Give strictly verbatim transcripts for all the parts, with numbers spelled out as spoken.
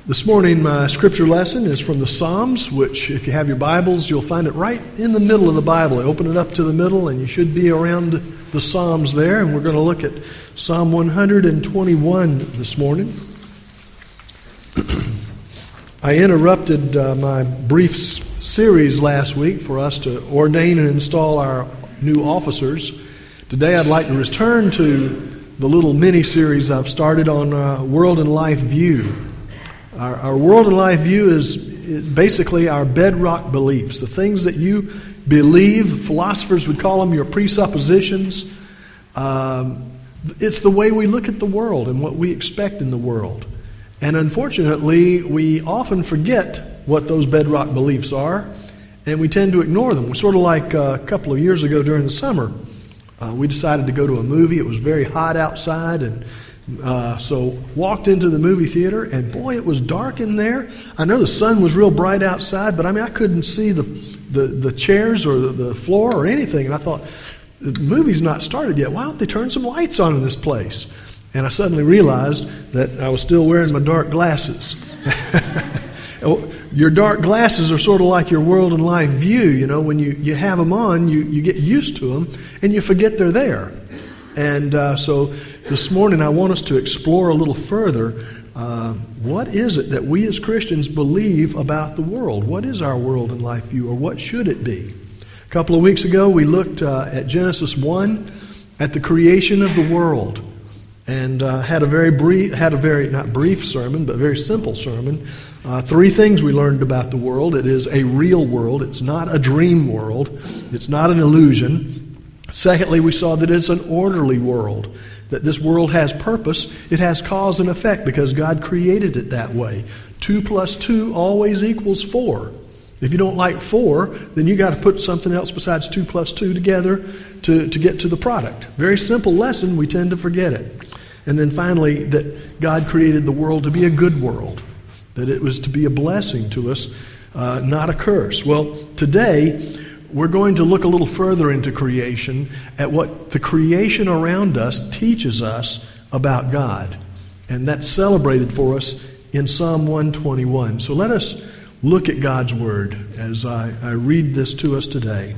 This morning, my scripture lesson is from the Psalms, which, if you have your Bibles, you'll find it right in the middle of the Bible. Open it up to the middle, and you should be around the Psalms there. And we're going to look at Psalm one twenty-one this morning. I interrupted uh, my brief s- series last week for us to ordain and install our new officers. Today, I'd like to return to the little mini-series I've started on uh, World and Life View. Our, our world and life view is basically our bedrock beliefs, the things that you believe. Philosophers would call them your presuppositions. Um, it's the way we look at the world and what we expect in the world. And unfortunately, we often forget what those bedrock beliefs are, and we tend to ignore them. We're sort of like uh, a couple of years ago during the summer. Uh, we decided to go to a movie. It was very hot outside, and Uh, so walked into the movie theater, and boy, it was dark in there. I know the sun was real bright outside, but I mean, I couldn't see the the, the chairs or the, the floor or anything. And I thought, the movie's not started yet. Why don't they turn some lights on in this place? And I suddenly realized that I was still wearing my dark glasses. Your dark glasses are sort of like your world and life view. You know, when you, you have them on, you, you get used to them, and you forget they're there. And uh, so this morning I want us to explore a little further uh, what is it that we as Christians believe about the world? What is our world and life view, or what should it be? A couple of weeks ago we looked uh, at Genesis one, at the creation of the world, and uh, had a very brief, had a very not brief sermon, but very simple sermon. Uh, three things we learned about the world. It is a real world. It's not a dream world. It's not an illusion. Secondly, we saw that it's an orderly world, that this world has purpose. It has cause and effect because God created it that way. Two plus two always equals four. If you don't like four, then you got to put something else besides two plus two together to, to get to the product. Very simple lesson. We tend to forget it. And then finally, that God created the world to be a good world, that it was to be a blessing to us, uh, not a curse. Well, today we're going to look a little further into creation, at what the creation around us teaches us about God. And that's celebrated for us in Psalm one twenty-one. So let us look at God's Word as I, I read this to us today.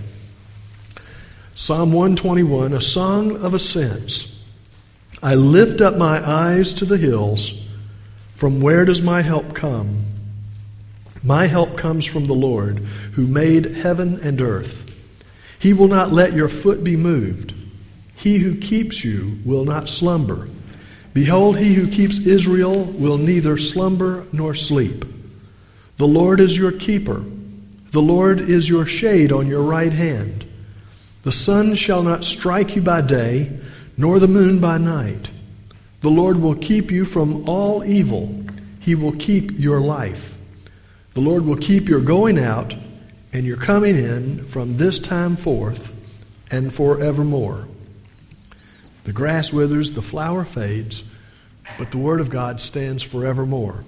Psalm one twenty-one, a song of ascents. I lift up my eyes to the hills. From where does my help come? My help comes from the Lord, who made heaven and earth. He will not let your foot be moved. He who keeps you will not slumber. Behold, he who keeps Israel will neither slumber nor sleep. The Lord is your keeper. The Lord is your shade on your right hand. The sun shall not strike you by day, nor the moon by night. The Lord will keep you from all evil. He will keep your life. The Lord will keep your going out and your coming in from this time forth and forevermore. The grass withers, the flower fades, but the word of God stands forevermore.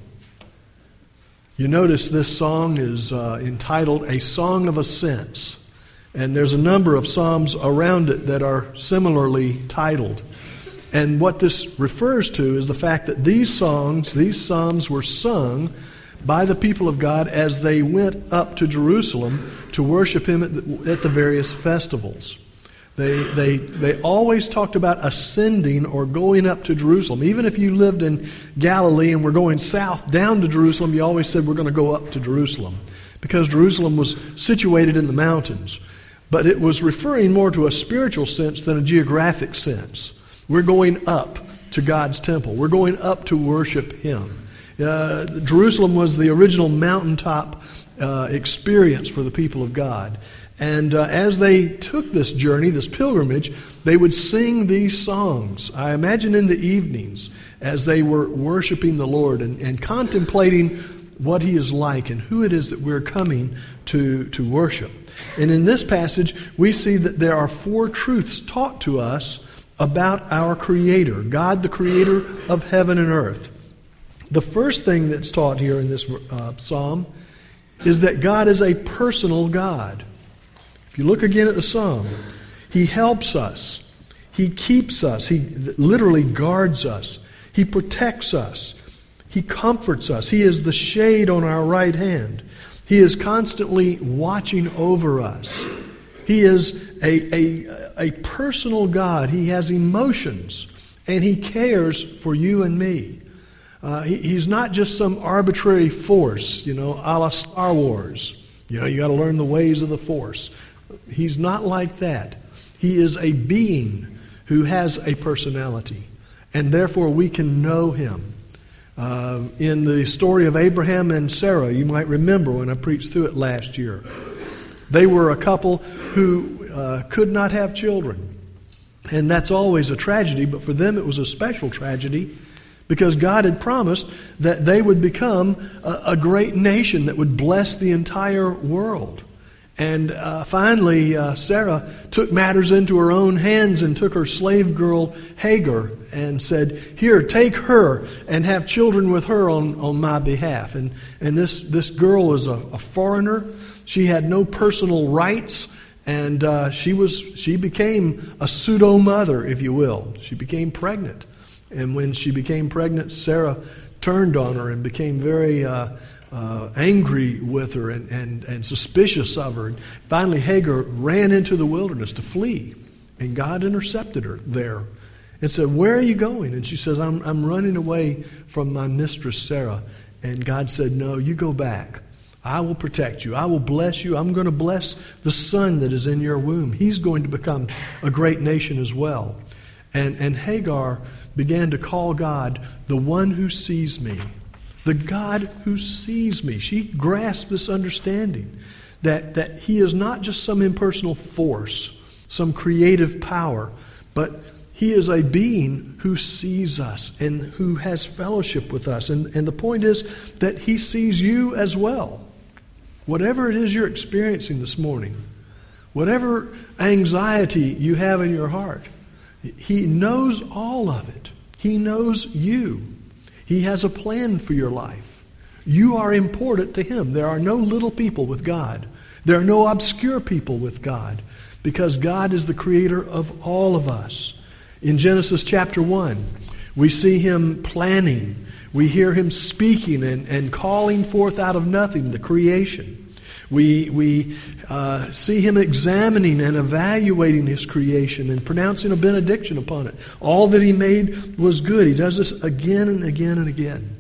You notice this song is uh, entitled A Song of Ascents, and there's a number of psalms around it that are similarly titled. And what this refers to is the fact that these songs, these psalms were sung by the people of God as they went up to Jerusalem to worship Him at the, at the various festivals. They, they, they always talked about ascending or going up to Jerusalem. Even if you lived in Galilee and were going south down to Jerusalem, you always said, we're going to go up to Jerusalem, because Jerusalem was situated in the mountains. But it was referring more to a spiritual sense than a geographic sense. We're going up to God's temple. We're going up to worship Him. Uh, Jerusalem was the original mountaintop uh, experience for the people of God. And uh, as they took this journey, this pilgrimage, they would sing these songs. I imagine in the evenings as they were worshiping the Lord and, and contemplating what He is like and who it is that we're coming to, to worship. And in this passage, we see that there are four truths taught to us about our Creator, God the Creator of heaven and earth. The first thing that's taught here in this uh, psalm is that God is a personal God. If you look again at the psalm, He helps us. He keeps us. He literally guards us. He protects us. He comforts us. He is the shade on our right hand. He is constantly watching over us. He is a, a, a personal God. He has emotions, and He cares for you and me. Uh, he, he's not just some arbitrary force, you know, a la Star Wars. You know, you got to learn the ways of the Force. He's not like that. He is a being who has a personality, and therefore we can know Him. Uh, in the story of Abraham and Sarah, you might remember when I preached through it last year, they were a couple who uh, could not have children. And that's always a tragedy, but for them it was a special tragedy because God had promised that they would become a, a great nation that would bless the entire world. And uh, finally, uh, Sarah took matters into her own hands and took her slave girl Hagar and said, "Here, take her and have children with her on, on my behalf." And and this, this girl was a, a foreigner. She had no personal rights, and uh, she was she became a pseudo mother, if you will. She became pregnant, and when she became pregnant, Sarah turned on her and became very Uh, Uh, angry with her and, and, and suspicious of her. And finally, Hagar ran into the wilderness to flee, and God intercepted her there and said, "Where are you going?" And she says, I'm, I'm running away from my mistress Sarah. And God said, "No, you go back. I will protect you. I will bless you. I'm going to bless the son that is in your womb. He's going to become a great nation as well." And, and Hagar began to call God the one who sees me. The God who sees me. She grasped this understanding that, that He is not just some impersonal force, some creative power, but He is a being who sees us and who has fellowship with us. And, and the point is that He sees you as well. Whatever it is you're experiencing this morning, whatever anxiety you have in your heart, He knows all of it. He knows you. He has a plan for your life. You are important to Him. There are no little people with God. There are no obscure people with God, because God is the creator of all of us. In Genesis chapter one, we see Him planning. We hear Him speaking and, and calling forth out of nothing the creation. We, we uh, see Him examining and evaluating His creation and pronouncing a benediction upon it. All that He made was good. He does this again and again and again.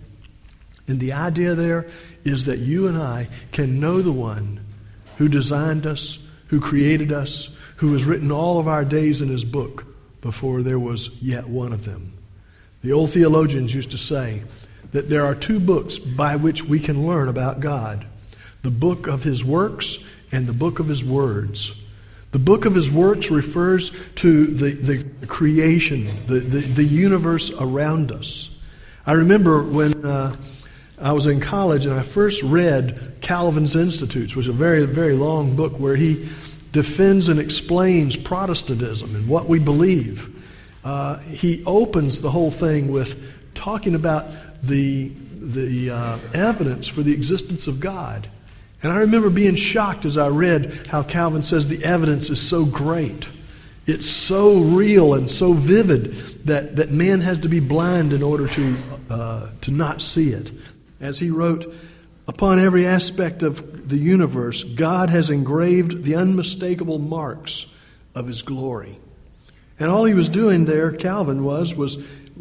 And the idea there is that you and I can know the one who designed us, who created us, who has written all of our days in His book before there was yet one of them. The old theologians used to say that there are two books by which we can learn about God: the book of His works and the book of His words. The book of His works refers to the, the creation, the, the, the universe around us. I remember when uh, I was in college and I first read Calvin's Institutes, which is a very, very long book where he defends and explains Protestantism and what we believe. Uh, he opens the whole thing with talking about the, the uh, evidence for the existence of God. And I remember being shocked as I read how Calvin says the evidence is so great. It's so real and so vivid that, that man has to be blind in order to, uh, to not see it. As he wrote, "Upon every aspect of the universe, God has engraved the unmistakable marks of His glory." And all he was doing there, Calvin was, was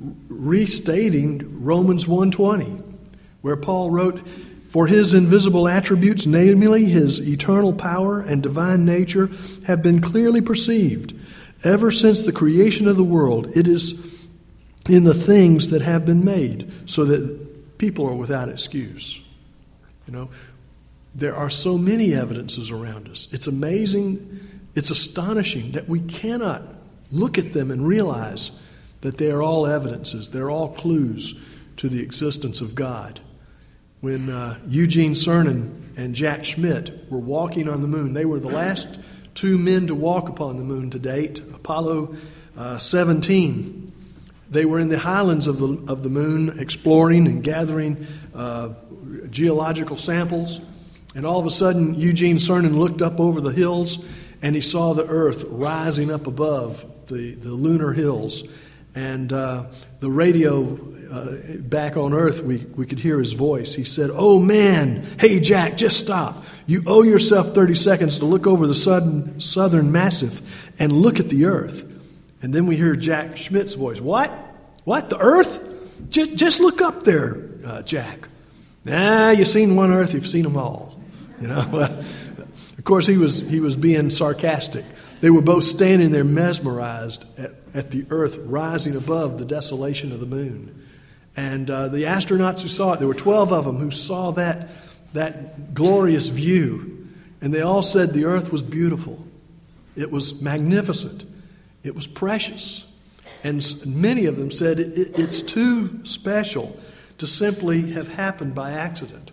restating Romans one twenty, where Paul wrote, "For His invisible attributes, namely His eternal power and divine nature, have been clearly perceived. Ever since the creation of the world, it is in the things that have been made, so that people are without excuse." You know, there are so many evidences around us. It's amazing, it's astonishing that we cannot look at them and realize that they are all evidences, they're all clues to the existence of God. When uh, Eugene Cernan and Jack Schmitt were walking on the moon, they were the last two men to walk upon the moon to date, Apollo uh, seventeen. They were in the highlands of the of the moon, exploring and gathering uh, geological samples. And all of a sudden, Eugene Cernan looked up over the hills, and he saw the Earth rising up above the, the lunar hills. And uh, the radio uh, back on Earth, we, we could hear his voice. He said, "Oh man, hey Jack, just stop. You owe yourself thirty seconds to look over the southern, southern massif and look at the Earth." And then we hear Jack Schmidt's voice. "What? What, the Earth? Just, just look up there, uh, Jack." "Ah, you've seen one Earth, you've seen them all." You know, of course, he was he was being sarcastic. They were both standing there mesmerized at, at the Earth rising above the desolation of the moon. And uh, the astronauts who saw it, there were twelve of them who saw that, that glorious view. And they all said the Earth was beautiful. It was magnificent. It was precious. And many of them said it, it's too special to simply have happened by accident.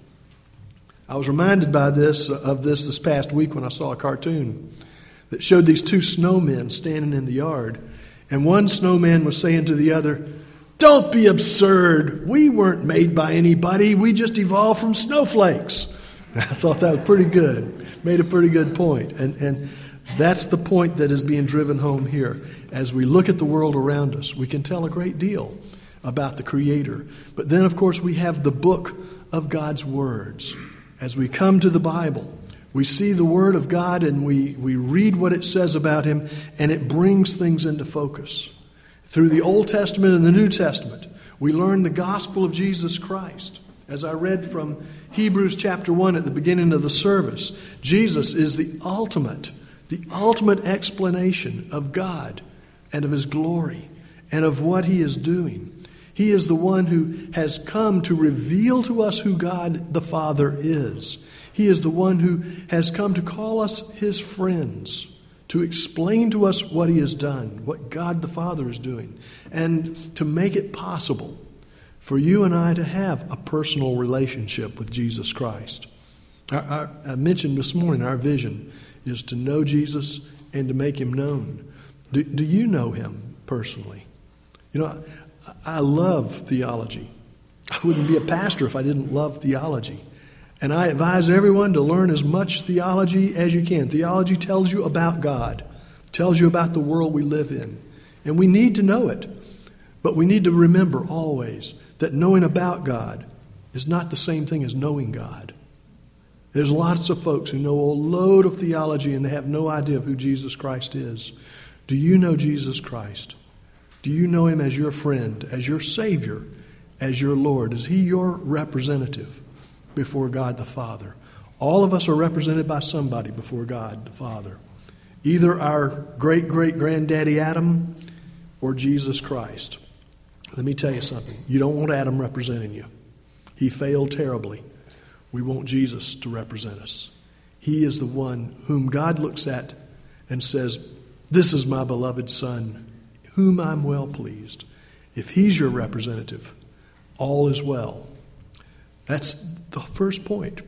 I was reminded by this of this this past week when I saw a cartoon that showed these two snowmen standing in the yard. And one snowman was saying to the other, "Don't be absurd. We weren't made by anybody. We just evolved from snowflakes." I thought that was pretty good. Made a pretty good point. And, and that's the point that is being driven home here. As we look at the world around us, we can tell a great deal about the Creator. But then, of course, we have the book of God's words. As we come to the Bible, we see the Word of God and we, we read what it says about Him, and it brings things into focus. Through the Old Testament and the New Testament, we learn the gospel of Jesus Christ. As I read from Hebrews chapter one at the beginning of the service, Jesus is the ultimate, the ultimate explanation of God and of His glory and of what He is doing. He is the one who has come to reveal to us who God the Father is. He is the one who has come to call us His friends, to explain to us what He has done, what God the Father is doing, and to make it possible for you and I to have a personal relationship with Jesus Christ. Our, our, I mentioned this morning our vision is to know Jesus and to make Him known. Do, do you know Him personally? You know, I, I love theology. I wouldn't be a pastor if I didn't love theology. And I advise everyone to learn as much theology as you can. Theology tells you about God, tells you about the world we live in. And we need to know it. But we need to remember always that knowing about God is not the same thing as knowing God. There's lots of folks who know a load of theology and they have no idea of who Jesus Christ is. Do you know Jesus Christ? Do you know Him as your friend, as your Savior, as your Lord? Is He your representative before God the Father? All of us are represented by somebody before God the Father. Either our great-great-granddaddy Adam or Jesus Christ. Let me tell you something. You don't want Adam representing you. He failed terribly. We want Jesus to represent us. He is the one whom God looks at and says, "This is my beloved Son, whom I'm well pleased." If He's your representative, all is well. That's the first point.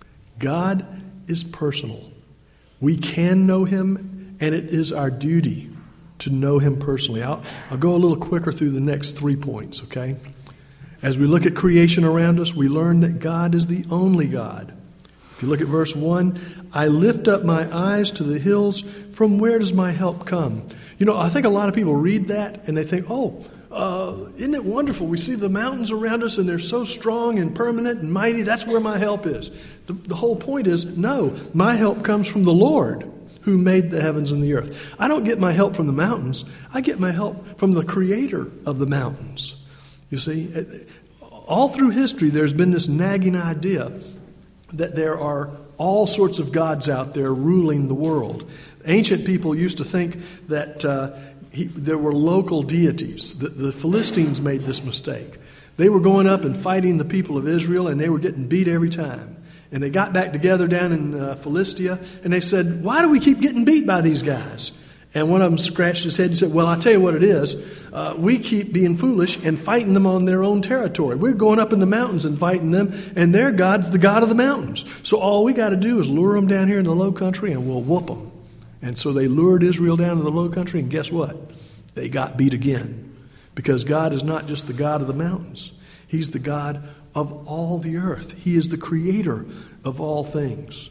God is personal. We can know Him, and it is our duty to know Him personally. I'll, I'll go a little quicker through the next three points, okay? As we look at creation around us, we learn that God is the only God. If you look at verse one, "I lift up my eyes to the hills. From where does my help come?" You know, I think a lot of people read that and they think, oh, Uh, isn't it wonderful? We see the mountains around us and they're so strong and permanent and mighty. That's where my help is. The, the whole point is, no, my help comes from the Lord who made the heavens and the earth. I don't get my help from the mountains. I get my help from the Creator of the mountains. You see, all through history there's been this nagging idea that there are all sorts of gods out there ruling the world. Ancient people used to think that uh, He, there were local deities. The, the Philistines made this mistake. They were going up and fighting the people of Israel, and they were getting beat every time. And they got back together down in uh, Philistia, and they said, "Why do we keep getting beat by these guys?" And one of them scratched his head and said, "Well, I'll tell you what it is. Uh, we keep being foolish and fighting them on their own territory. We're going up in the mountains and fighting them, and their God's the God of the mountains. So all we got to do is lure them down here in the low country, and we'll whoop them." And so they lured Israel down to the low country, and guess what? They got beat again. Because God is not just the God of the mountains. He's the God of all the earth. He is the Creator of all things.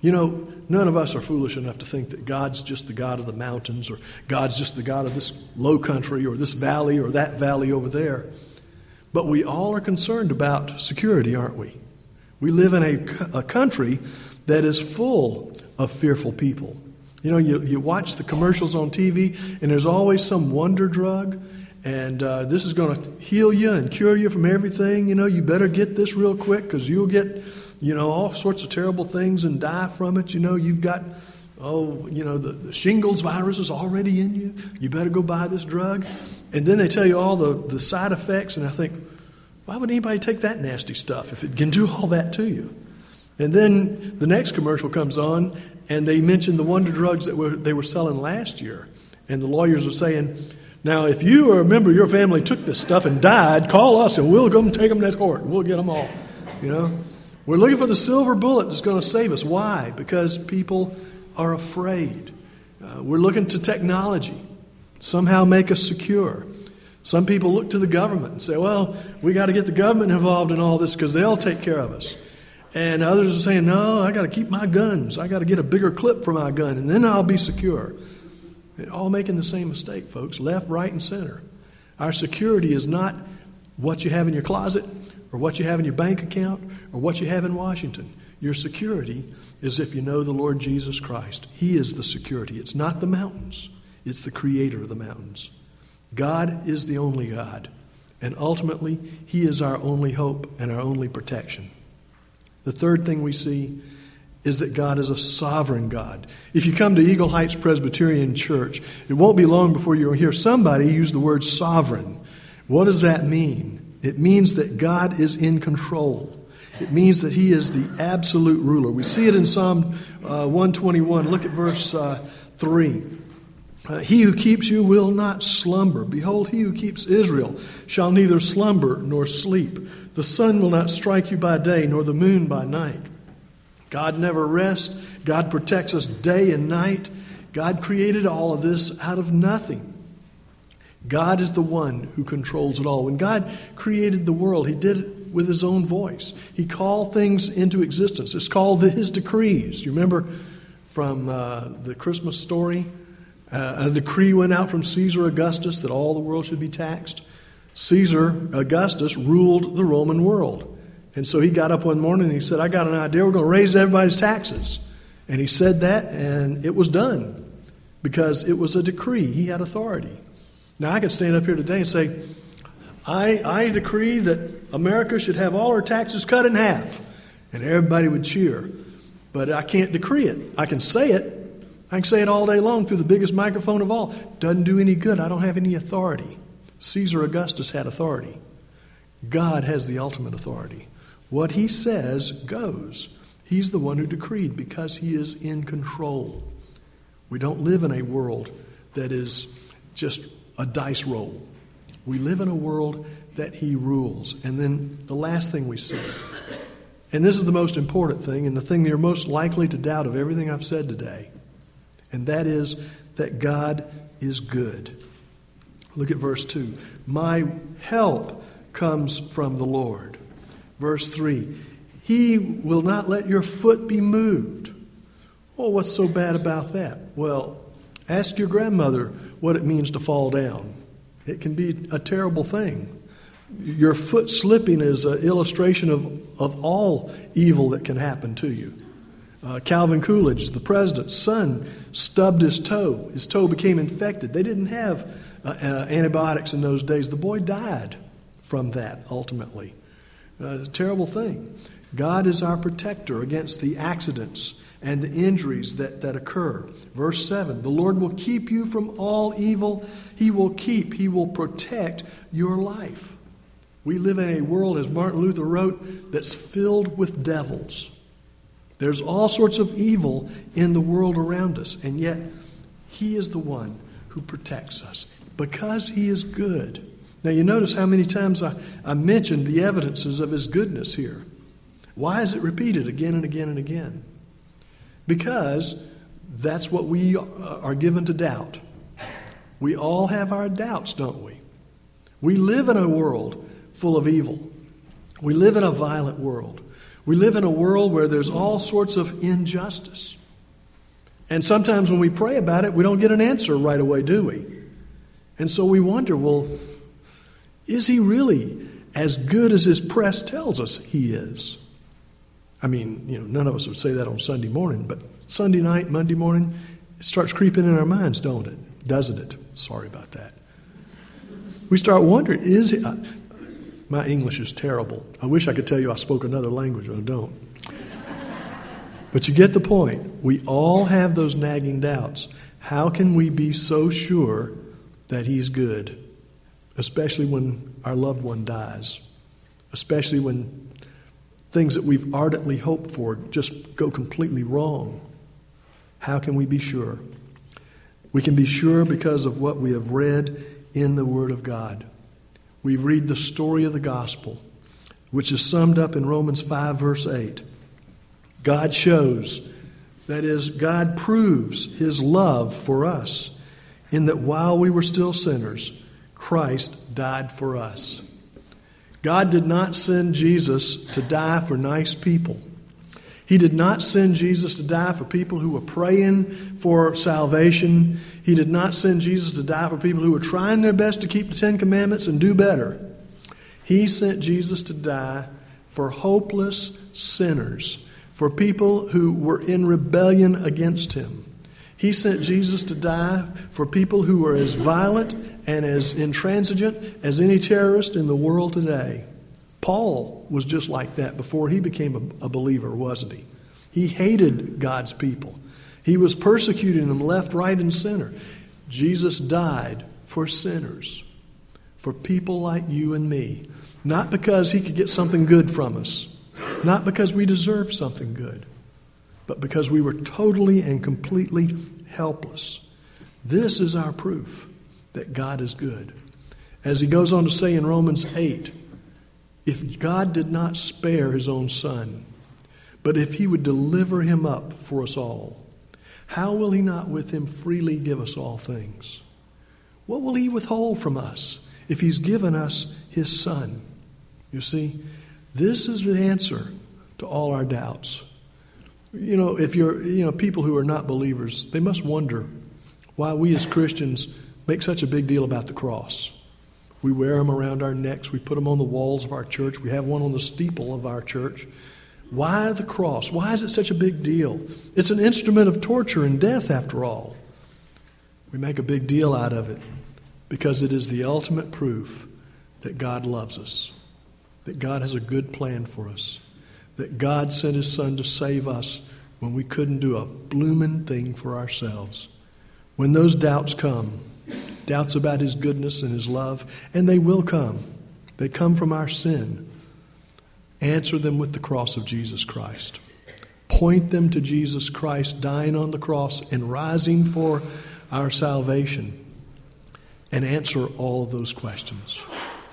You know, none of us are foolish enough to think that God's just the God of the mountains, or God's just the God of this low country or this valley or that valley over there. But we all are concerned about security, aren't we? We live in a, a country that is full of fearful people. You know, you, you watch the commercials on T V, and there's always some wonder drug, and uh, this is going to heal you and cure you from everything. You know, you better get this real quick because you'll get, you know, all sorts of terrible things and die from it. You know, you've got, oh, you know, the, the shingles virus is already in you. You better go buy this drug. And then they tell you all the, the side effects, and I think, why would anybody take that nasty stuff if it can do all that to you? And then the next commercial comes on, and they mention the wonder drugs that were, they were selling last year. And the lawyers are saying, now, if you or a member of your family took this stuff and died, call us, and we'll go and take them to court, and we'll get them all. You know, we're looking for the silver bullet that's going to save us. Why? Because people are afraid. Uh, we're looking to technology, somehow make us secure. Some people look to the government and say, well, we got to get the government involved in all this because they'll take care of us. And others are saying, no, I got to keep my guns. I got to get a bigger clip for my gun, and then I'll be secure. They're all making the same mistake, folks, left, right, and center. Our security is not what you have in your closet or what you have in your bank account or what you have in Washington. Your security is if you know the Lord Jesus Christ. He is the security. It's not the mountains. It's the creator of the mountains. God is the only God, and ultimately, He is our only hope and our only protection. The third thing we see is that God is a sovereign God. If you come to Eagle Heights Presbyterian Church, it won't be long before you'll hear somebody use the word sovereign. What does that mean? It means that God is in control. It means that He is the absolute ruler. We see it in Psalm uh, one twenty-one. Look at verse uh, three. Uh, he who keeps you will not slumber. Behold, He who keeps Israel shall neither slumber nor sleep. The sun will not strike you by day, nor the moon by night. God never rests. God protects us day and night. God created all of this out of nothing. God is the one who controls it all. When God created the world, He did it with His own voice. He called things into existence. It's called His decrees. You remember from uh, the Christmas story? Uh, a decree went out from Caesar Augustus that all the world should be taxed. Caesar Augustus ruled the Roman world. And so he got up one morning and he said, I got an idea. We're going to raise everybody's taxes. And he said that, and it was done because it was a decree. He had authority. Now, I could stand up here today and say, I, I decree that America should have all her taxes cut in half. And everybody would cheer. But I can't decree it. I can say it. I can say it all day long through the biggest microphone of all. Doesn't do any good. I don't have any authority. Caesar Augustus had authority. God has the ultimate authority. What He says goes. He's the one who decreed because He is in control. We don't live in a world that is just a dice roll. We live in a world that He rules. And then the last thing we see, and this is the most important thing and the thing you're most likely to doubt of everything I've said today, and that is that God is good. Look at verse two. My help comes from the Lord. Verse three. He will not let your foot be moved. Well, what's so bad about that? Well, ask your grandmother what it means to fall down. It can be a terrible thing. Your foot slipping is an illustration of, of all evil that can happen to you. Uh, Calvin Coolidge, the president's son, stubbed his toe. His toe became infected. They didn't have uh, uh, antibiotics in those days. The boy died from that, ultimately. Uh, a terrible thing. God is our protector against the accidents and the injuries that, that occur. Verse seven, the Lord will keep you from all evil. He will keep, He will protect your life. We live in a world, as Martin Luther wrote, that's filled with devils. There's all sorts of evil in the world around us, and yet He is the one who protects us because He is good. Now, you notice how many times I, I mentioned the evidences of His goodness here. Why is it repeated again and again and again? Because that's what we are given to doubt. We all have our doubts, don't we? We live in a world full of evil. We live in a violent world. We live in a world where there's all sorts of injustice. And sometimes when we pray about it, we don't get an answer right away, do we? And so we wonder, well, is he really as good as his press tells us he is? I mean, you know, none of us would say that on Sunday morning, but Sunday night, Monday morning, it starts creeping in our minds, don't it? Doesn't it? Sorry about that. We start wondering, is it? Uh, my English is terrible. I wish I could tell you I spoke another language, but I don't. But you get the point. We all have those nagging doubts. How can we be so sure that he's good? Especially when our loved one dies. Especially when things that we've ardently hoped for just go completely wrong. How can we be sure? We can be sure because of what we have read in the Word of God. We read the story of the gospel, which is summed up in Romans five, verse eight. God shows, that is, God proves his love for us in that while we were still sinners, Christ died for us. God did not send Jesus to die for nice people. He did not send Jesus to die for people who were praying for salvation. He did not send Jesus to die for people who were trying their best to keep the Ten Commandments and do better. He sent Jesus to die for hopeless sinners, for people who were in rebellion against him. He sent Jesus to die for people who were as violent and as intransigent as any terrorist in the world today. Paul was just like that before he became a, a believer, wasn't he? He hated God's people. He was persecuting them left, right, and center. Jesus died for sinners, for people like you and me. Not because he could get something good from us, not because we deserve something good, but because we were totally and completely helpless. This is our proof that God is good. As he goes on to say in Romans eight, if God did not spare his own Son, but if he would deliver him up for us all, how will he not with him freely give us all things? What will he withhold from us if he's given us his Son? You see, this is the answer to all our doubts. You know, if you're, you know, people who are not believers, they must wonder why we as Christians make such a big deal about the cross. We wear them around our necks. We put them on the walls of our church. We have one on the steeple of our church. Why the cross? Why is it such a big deal? It's an instrument of torture and death, after all. We make a big deal out of it because it is the ultimate proof that God loves us, that God has a good plan for us, that God sent his Son to save us when we couldn't do a bloomin' thing for ourselves. When those doubts come, doubts about his goodness and his love, and they will come. They come from our sin. Answer them with the cross of Jesus Christ. Point them to Jesus Christ dying on the cross and rising for our salvation. And answer all of those questions.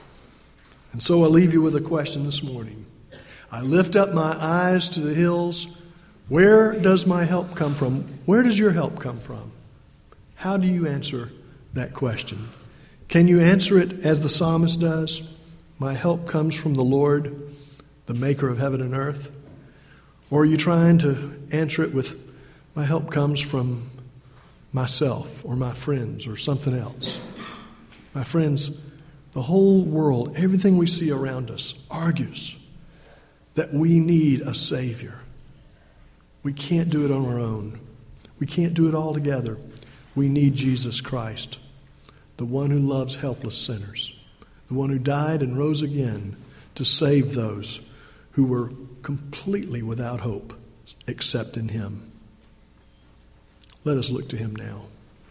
And so I leave you with a question this morning. I lift up my eyes to the hills. Where does my help come from? Where does your help come from? How do you answer that question? Can you answer it as the psalmist does? My help comes from the Lord, the maker of heaven and earth. Or are you trying to answer it with, my help comes from myself or my friends or something else? My friends, the whole world, everything we see around us argues that we need a Savior. We can't do it on our own. We can't do it all together. We need Jesus Christ, the one who loves helpless sinners, the one who died and rose again to save those who were completely without hope except in him. Let us look to him now.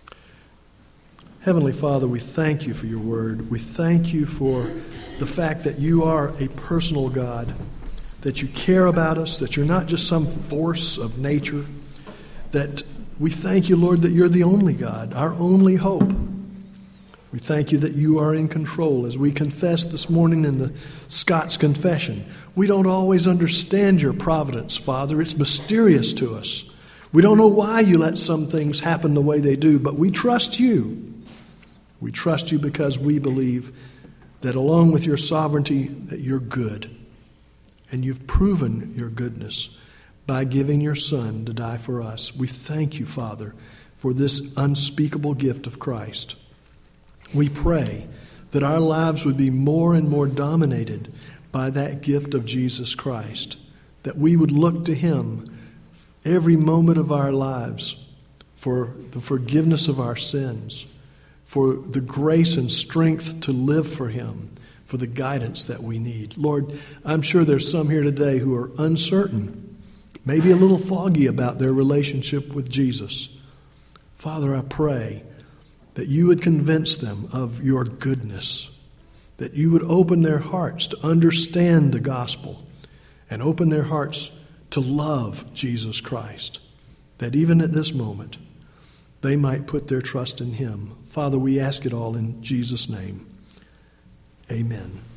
Heavenly Father, we thank you for your word. We thank you for the fact that you are a personal God, that you care about us, that you're not just some force of nature, that we thank you, Lord, that you're the only God, our only hope. We thank you that you are in control. As we confessed this morning in the Scots Confession, we don't always understand your providence, Father. It's mysterious to us. We don't know why you let some things happen the way they do, but we trust you. We trust you because we believe that along with your sovereignty, that you're good. And you've proven your goodness by giving your Son to die for us. We thank you, Father, for this unspeakable gift of Christ. We pray that our lives would be more and more dominated by that gift of Jesus Christ, that we would look to him every moment of our lives for the forgiveness of our sins, for the grace and strength to live for him, for the guidance that we need. Lord, I'm sure there's some here today who are uncertain, maybe a little foggy about their relationship with Jesus. Father, I pray that you would convince them of your goodness, that you would open their hearts to understand the gospel and open their hearts to love Jesus Christ, that even at this moment they might put their trust in him. Father, we ask it all in Jesus' name. Amen.